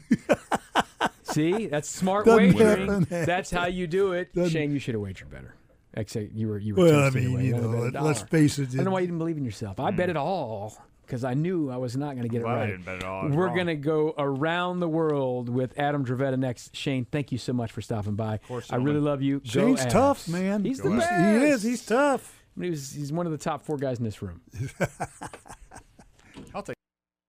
See, that's smart Doesn't wagering. happen. That's how you do it. Doesn't- Shane, you should have wagered better. Except you were you were. well, I two feet mean, away. you That would've know, been a let's dollar. face it. I don't know why you didn't believe in yourself. I bet it all because I knew I was not going to get it Glad I right. didn't bet it all. I was We're wrong. going to go around the world with Adam Dravetta next. Shane, thank you so much for stopping by. Of course, I really gentlemen. love you. Go Shane's Avs. tough, man. He's Go the Avs. best. He is. He's tough. I mean, he was, he's one of the top four guys in this room. I'll take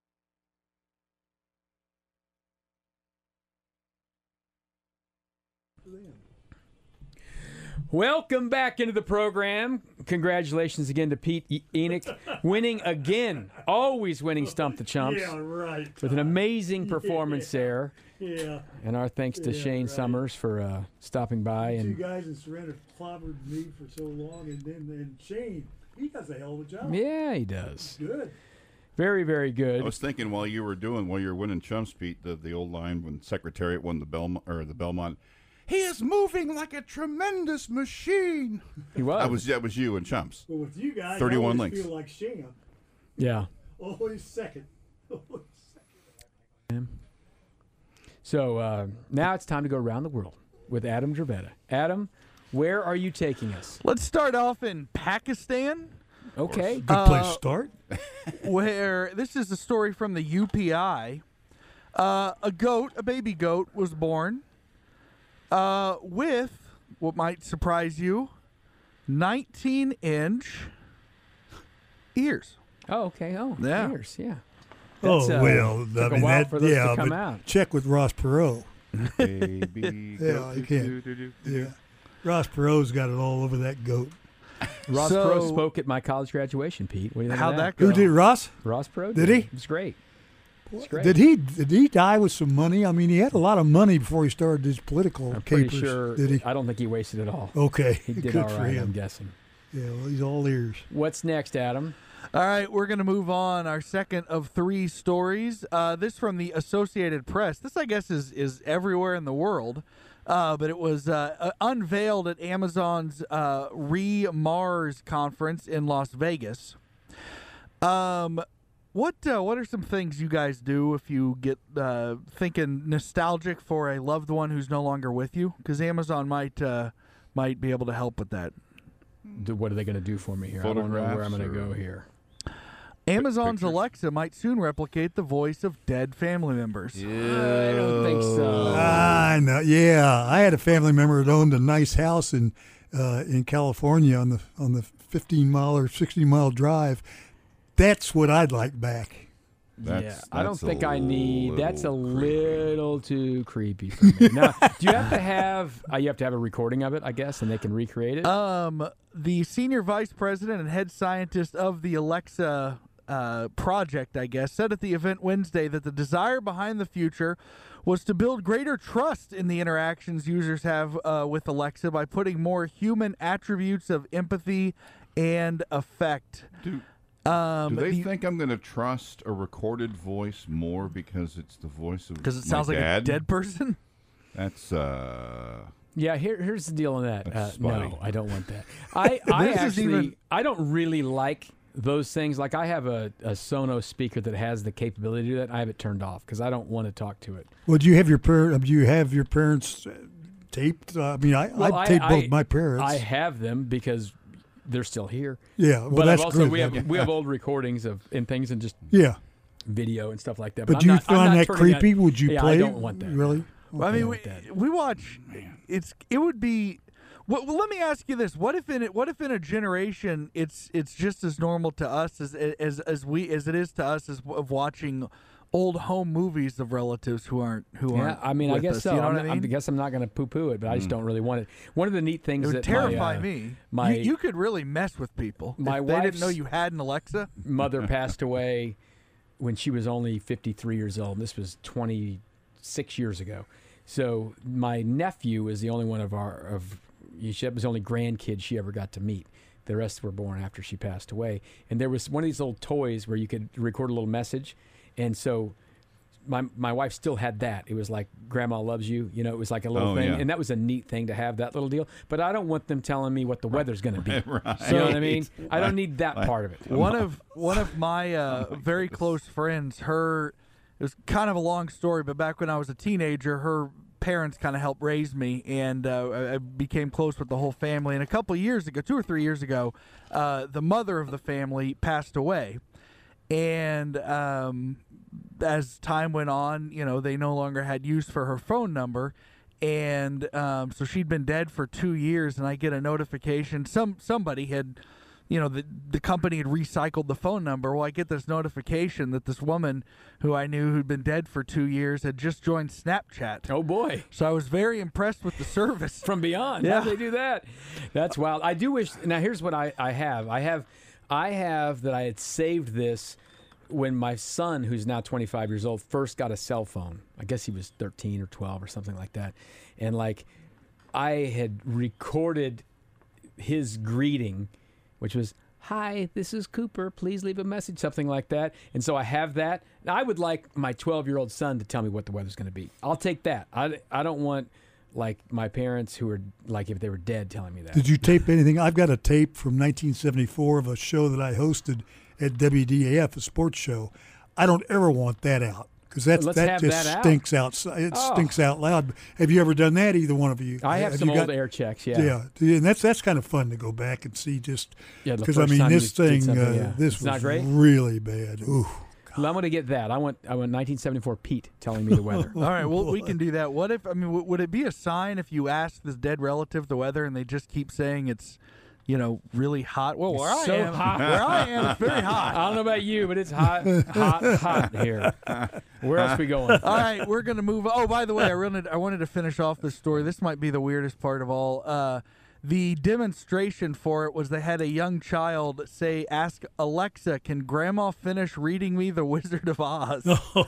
Welcome back into the program. Congratulations again to Pete E- Enoch, winning again, always winning Stump the Chumps right. with an amazing performance there. Yeah. And our thanks to Yeah, Shane right. Summers for uh, stopping by. Two And guys in Surrender clobbered me for so long, and then and Shane, he does a hell of a job. yeah, he does. Good. Very, very I good. was thinking while you were doing, while you were winning chumps, Pete, the, the old line when Secretariat won the Belmont, or the Belmont, he is moving like a tremendous machine. He was. That was that was you and chumps. But with you guys, thirty-one I always links. feel like Shane. Yeah. Always second. Always So uh, now it's time to go around the world with Adam Dravetta. Adam, Where are you taking us? Let's start off in Pakistan, Okay. Good place Uh, to start. where this is a story from the U P I. Uh, a goat, a baby goat, was born uh, with what might surprise you, nineteen inch ears. Oh, okay. Oh, Yeah. years. Yeah. Oh That's, uh, well, took I a mean while that. for those to Yeah, come but out. check with Ross Perot. Baby Yeah, goat, you can't. do, do, do, do, Yeah, Ross Perot's got it all over that goat. Ross So- Perot spoke at my college graduation, Pete. What do you think How'd of that that? go? Who did Ross? Ross Perot Did he? It was great. It's great. Did he? Did he die with some money? I mean, he had a lot of money before he started his political I'm pretty capers. sure. Did he? I don't think he wasted it all. Okay, He did good all for right, I'm him. guessing. Yeah, well, he's all ears. What's next, Adam? All right, we're going to move on. Our second of three stories. Uh, this from the Associated Press. This, I guess, is is everywhere in the world, uh, but it was uh, uh, unveiled at Amazon's uh, Re-Mars conference in Las Vegas. Um, what uh, what are some things you guys do if you get uh, thinking nostalgic for a loved one who's no longer with you? Because Amazon might uh, might be able to help with that. D- What are they going to do for me here? I don't know where I'm going to Photographs go or- here. Amazon's pictures. Alexa might soon replicate the voice of dead family members. I don't think so. I know. Yeah, I had a family member that owned a nice house in uh, in California on the on the fifteen mile or sixteen mile drive. That's what I'd like back. That's- yeah, I don't that's a think I need. That's a little creepy. little too creepy for me. Now, do you have to have? Uh, you have to have a recording of it, I guess, and they can recreate it. Um, the senior vice president and head scientist of the Alexa uh, project, I guess, said at the event Wednesday that the desire behind the future was to build greater trust in the interactions users have uh, with Alexa by putting more human attributes of empathy and affect. Do, Um, do they the- think I'm going to trust a recorded voice more because it's the voice of because it my sounds like dad? a dead person. That's uh. Yeah, here, here's the deal on that. Uh, That's no, spotty. I don't want that. I, I This is actually, even- I don't really like those things. Like I have a, a Sonos speaker that has the capability to do that. I have it turned off because I don't want to talk to it. Well, do you have your parent? Do you have your parents uh, taped? Uh, I mean, I Well, I I- taped both I- my parents. I have them because they're still here. yeah, well, but that's I've also good. we have we have old recordings of and things and just yeah, video and stuff like that. but I'm do you not- I'm find not that turning creepy? Would you yeah, play? I don't want that. Really? Well, I mean, we, want that. we watch. It's it would be. Well, well, let me ask you this: What if in it? What if in a generation, it's it's just as normal to us as as as we as it is to us as of watching old home movies of relatives who aren't who Yeah, aren't. I mean, I with guess us, so. You know I'm, what I I'm- mean? I guess I'm not going to poo-poo it, but I just don't really want it. One of the neat It things would that terrify my, uh, me. my- you, you could really mess with people. My if they didn't know wife's- you had an Alexa. mother passed away when she was only fifty-three years old. And this was twenty-six years ago. So my nephew is the only one of our of she was the only grandkid she ever got to meet. The rest were born after she passed away. And there was one of these little toys where you could record a little message, and so. My my wife still had that. It was like Grandma loves you. You know, it was like a little Oh, thing, yeah. and that was a neat thing to have that little deal. But I don't want them telling me what the weather's going to be. Right. You know what I mean? I don't Like- need that like- part of it. One of one of my uh, very close friends, her it was kind of a long story, but back when I was a teenager, her parents kind of helped raise me, and uh, I- I became close with the whole family. And a couple of years ago, two or three years ago, uh, the mother of the family passed away, and um, as time went on, you know, they no longer had use for her phone number. And um, so she'd been dead for two years, and I get a notification. Some somebody had, you know, the the company had recycled the phone number. Well, I get this notification that this woman who I knew who'd been dead for two years had just joined Snapchat. Oh boy. So I was very impressed with the service. From beyond. Yeah. How do they do that? That's wild. I do wish. Now, here's what I, I have. I have, I have that I had saved this when my son, who's now twenty-five years old, first got a cell phone. I guess he was thirteen or twelve or something like that. And like, I had recorded his greeting, which was, "Hi, this is Cooper. Please leave a message," something like that. And so I have that. Now, I would like my twelve-year-old son to tell me what the weather's going to be. I'll take that. I, I don't want like my parents who are like if they were dead telling me that. Did you tape anything? I've got a tape from nineteen seventy-four of a show that I hosted at W D A F, a sports show. I don't ever want that out because that Let's that have just that out. stinks out. It Oh. stinks out loud. Have you ever done that? Either one of you? I have, some you old got- air checks. Yeah. Yeah, and that's that's kind of fun to go back and see just Yeah, the because I first mean time this you did thing something, uh, yeah. this It's not was great? really bad. Ooh. Well, I'm going to get that. I want I want nineteen seventy-four Pete telling me the weather. All right, well, we boy. can do that. What if, I mean, w- would it be a sign if you ask this dead relative the weather and they just keep saying it's, you know, really hot? Well, where It's I so am, hot. where I am, it's very hot. I don't know about you, but it's hot, hot, hot here. Where else we going? All right, we're gonna move. Oh, by the way, I wanted I wanted to finish off this story. This might be the weirdest part of all. Uh, the demonstration for it was they had a young child say, "Ask Alexa, can Grandma finish reading me The Wizard of Oz?"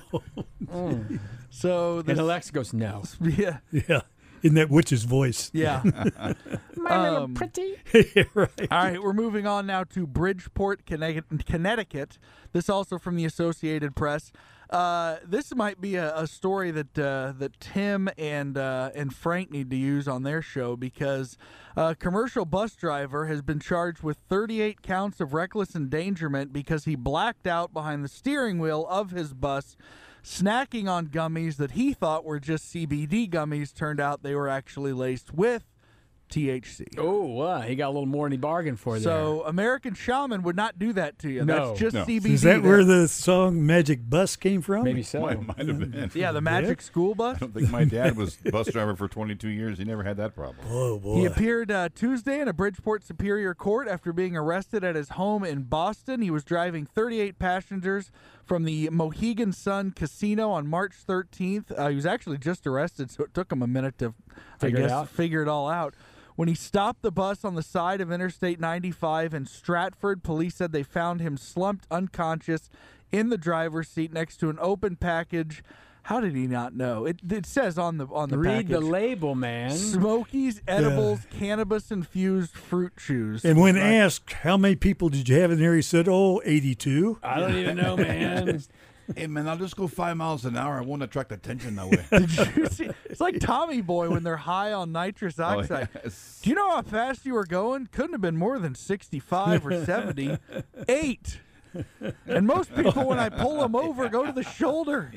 So this, And Alexa goes, no. yeah, Yeah, in that witch's voice. yeah. My little Um, pretty. Right. All right, we're moving on now to Bridgeport, Connecticut. Connecticut. This also from the Associated Press. Uh, this might be a, a story that uh, that Tim and uh, and Frank need to use on their show because a commercial bus driver has been charged with thirty-eight counts of reckless endangerment because he blacked out behind the steering wheel of his bus, snacking on gummies that he thought were just C B D gummies. Turned out they were actually laced with T H C. Oh, wow. He got a little more than he bargained for there. So American Shaman would not do that to you. No. That's just No. C B D. Is that there. where the song "Magic Bus" came from? Maybe so. Might, might have been. Yeah, the Magic School Bus. I don't think my dad was bus driver for twenty-two years. He never had that problem. Oh boy. He appeared uh, Tuesday in a Bridgeport Superior Court after being arrested at his home in Boston. He was driving thirty-eight passengers from the Mohegan Sun Casino on March thirteenth. Uh, he was actually just arrested, so it took him a minute to, Figure I it guess, out. figure it all out. When he stopped the bus on the side of Interstate ninety-five in Stratford, police said they found him slumped unconscious in the driver's seat next to an open package. How did he not know? It, it says on the on the Read package. the label, man. Smokies, edibles, cannabis-infused fruit chews. And when asked how many people did you have in there, he said, "Oh, eighty-two." I don't even know, man. Hey, man, I'll just go five miles an hour. I won't attract attention that way. Did you see? It's like Tommy Boy when they're high on nitrous oxide. Oh, yes. Do you know how fast you were going? Couldn't have been more than sixty-five or seventy. Eight. And most people, when I pull them over, go to the shoulder.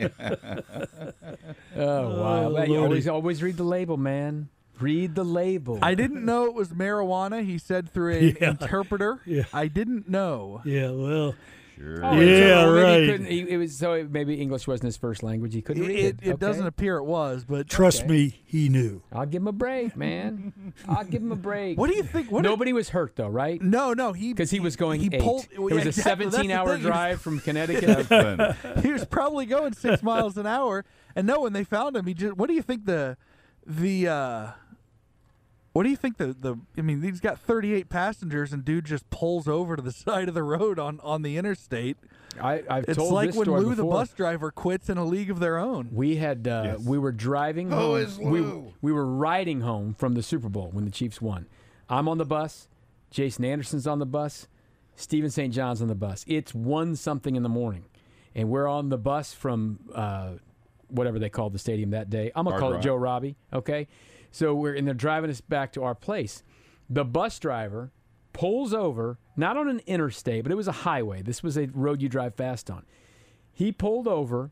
Oh, wow. Oh, But you Lordy. always, always read the label, man. Read the label. I didn't know it was marijuana, he said through an Yeah. interpreter. Yeah. I didn't know. Yeah, well, Sure. Oh, Yeah, so maybe right. He couldn't, he, it was so maybe English wasn't his first language. He couldn't It, read it, it. it Okay. doesn't appear it was, but trust Okay. me, he knew. I'll give him a break, man. I'll give him a break. what do you think? What Nobody was hurt though, right? No, no, he Because he was going he eight. pulled. it was yeah, a exactly, that's the seventeen-hour thing. He was- drive from Connecticut. Fun. he was probably going six miles an hour. And no, when they found him, he just. What do you think the, the, uh, what do you think the the? I mean, he's got thirty-eight passengers, and dude just pulls over to the side of the road on on the interstate. I, I've It's told like this when story Lou the before. bus driver quits in a league of their own. We had uh, Yes. we were driving Who home. is we, Lou? we were riding home from the Super Bowl when the Chiefs won. I'm on the bus. Jason Anderson's on the bus. Stephen Saint John's on the bus. It's one something in the morning, and we're on the bus from uh, whatever they called the stadium that day. I'm gonna Hard call Rock. it Joe Robbie. Okay, so we're and they're driving us back to our place. The bus driver pulls over, not on an interstate, but it was a highway. This was a road you drive fast on. He pulled over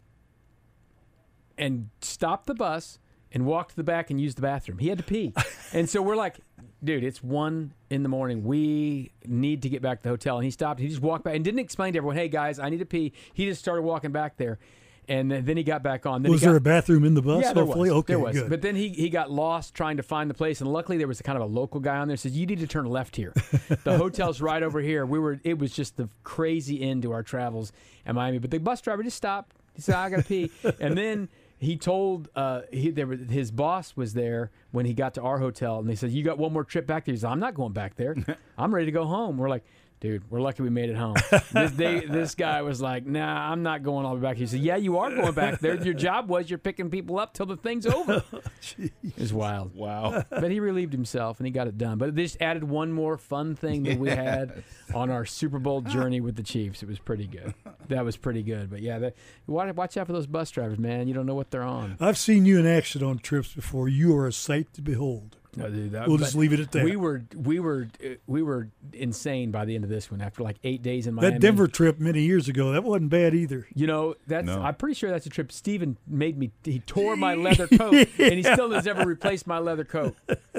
and stopped the bus and walked to the back and used the bathroom. He had to pee. And so we're like, dude, it's one in the morning. We need to get back to the hotel. And he stopped. He just walked back and didn't explain to everyone, hey, guys, I need to pee. He just started walking back there. And then then he got back on. Then Was he got, there a bathroom in the bus? yeah, there hopefully? was. Okay, there was. good. But then he, he got lost trying to find the place, and luckily there was a kind of a local guy on there. Says you need to turn left here. The hotel's right over here. We were. It was just the crazy end to our travels in Miami. But the bus driver just stopped. He said, "I gotta pee," and then he told uh, he there was, his boss was there when he got to our hotel, and they said, "You got one more trip back there." He said, "I'm not going back there. I'm ready to go home." We're like, dude, we're lucky we made it home. this, they, this guy was like, nah, I'm not going all the way back. He said, yeah, you are going back there. Your job was you're picking people up till the thing's over. It was wild. Wow. But he relieved himself, and he got it done. But they just added one more fun thing that we had on our Super Bowl journey with the Chiefs. It was pretty good. That was pretty good. But, yeah, that, watch, watch out for those bus drivers, man. You don't know what they're on. I've seen you in action on trips before. You are a sight to behold. No, dude, that- We'll but just leave it at that. We were we were uh, we were insane by the end of this one. After like eight days in Miami. That Denver trip many years ago, that wasn't bad either. You know, that's No. I'm pretty sure that's a trip Steven made me. He tore my leather coat, and he still has ever replaced my leather coat.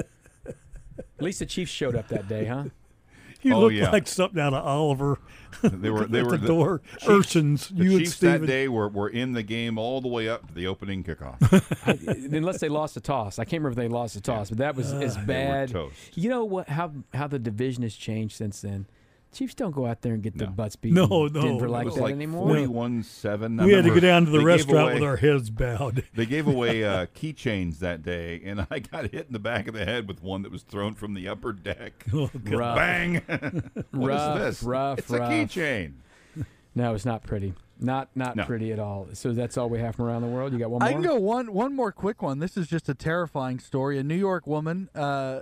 At least the Chiefs showed up that day, huh? You Oh, look yeah. like something out of Oliver. They were they at were the door. Ursons, The you and Chiefs that Steven. day were, were in the game all the way up to the opening kickoff. I, unless they lost the toss. I can't remember if they lost the toss, but that was as bad. toast. You know what? How how the division has changed since then. Chiefs don't go out there and get their No. butts beaten No, in no, Denver no. like It was that like anymore. forty-one seven. We had to go down to the restaurant with our heads bowed. They gave away uh, keychains that day, and I got hit in the back of the head with one that was thrown from the upper deck. Oh, God. Rough. Bang! What is Rough, this? rough, It's rough. a keychain. No, it's not pretty. Not not No. pretty at all. So that's all we have from around the world. You got one more? I can go one one more quick one. This is just a terrifying story. A New York woman, uh,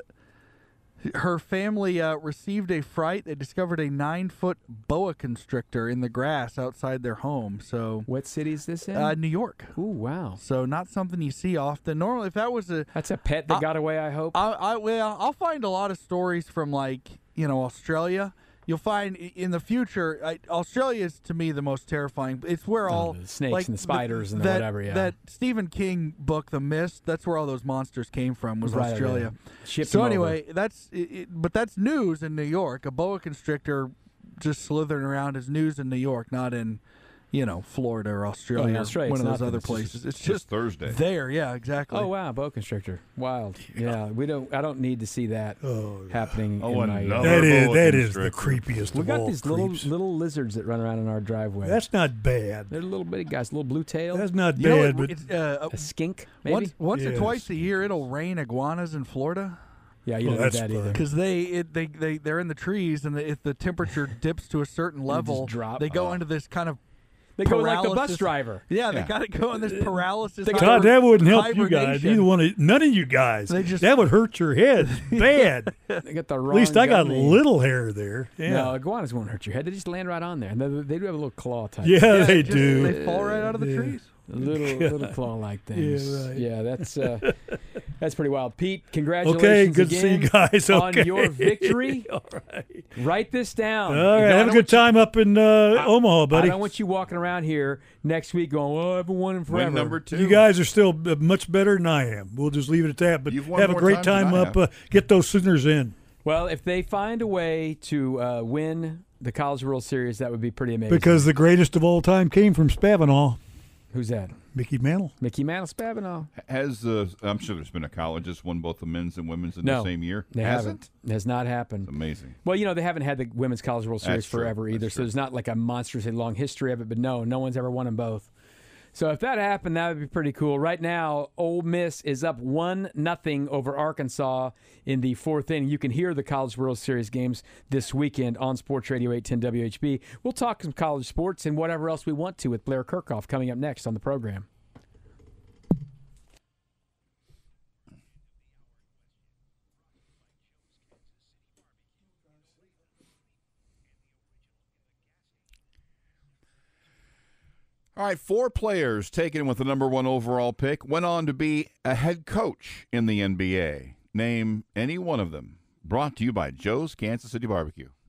her family uh, received a fright. They discovered a nine-foot boa constrictor in the grass outside their home. So, What city is this in? uh, New York. Ooh, wow. So not something you see often. Normally, if that was a, That's a pet that I- got away, I hope. I, I well, I'll find a lot of stories from like you know Australia. You'll find i- in the future, I, Australia is to me the most terrifying. It's where all the snakes like, and the spiders and the that, whatever, yeah. That Stephen King book, The Mist. That's where all those monsters came from. Was Right, Australia. right. Shipped So them over. anyway, that's it, it, but that's news in New York. A boa constrictor just slithering around is news in New York, not in you know Florida or Australia, or Australia, one it's of those nothing. other It's just- places. It's Just just Thursday. there. Yeah, exactly. Oh wow, boa constrictor, wild. Yeah, we don't. I don't need to see that Oh, happening. Oh, in my, another- that is boa that is the constrictor. creepiest we of got all these little creeps. little lizards that run around in our driveway. That's not bad. They're little bitty guys, little blue tail, That's not You know, bad, it- but it's, uh, a skink maybe. Once, once or Yes. twice a year, it'll rain iguanas in Florida yeah, you Oh, don't need that's that fun. either. because they it, they they they're in the trees, and the, if the temperature dips to a certain level, drop. they go Oh. into this kind of They go like the bus paralysis. driver. yeah, they Yeah. gotta go in this paralysis. They- hyper- God, that wouldn't help you guys. hibernation. Either one of none of you guys. They just- that would hurt your head bad. They got the At wrong. least I got gummy. little hair there. Yeah, No, iguanas won't hurt your head. They just land right on there, and they, they do have a little claw type. yeah, Yeah, they just- do. They fall right out of the Yeah. trees. little little claw-like things. Yeah, right. Yeah, that's uh, that's pretty wild. Pete, congratulations Okay, good to see again you guys. on Okay. your victory. All right. Write this down. All right. I Have don't a good want time up in uh, I- Omaha, you, I buddy. don't want you walking around here next week going, "Oh, I haven't won in forever." Win number two. You guys are still uh, much better than I am. We'll just leave it at that. But You've won have a more great times than time I up. have. Uh, get those Sooners in Well, if they find a way to uh, win the College World Series, that would be pretty amazing. because the greatest of all time came from Spavinaw, Who's that? Mickey Mantle. Mickey Mantle Spavinaw. Has uh, I'm sure there's been a college that's won both the men's and women's in No, the same year. They Hasn't? haven't. It has not happened. Amazing. Well, you know, they haven't had the Women's College World Series That's true. forever either, That's so true. there's not like a monstrously long history of it, but no, no one's ever won them both. So if that happened, that would be pretty cool. Right now, Ole Miss is up one nothing over Arkansas in the fourth inning. You can hear the College World Series games this weekend on Sports Radio eight ten W H B. We'll talk some college sports and whatever else we want to with Blair Kirchhoff coming up next on the program. All right, four players taken with the number one overall pick went on to be a head coach in the N B A. Name any one of them. Brought to you by Joe's Kansas City Barbecue.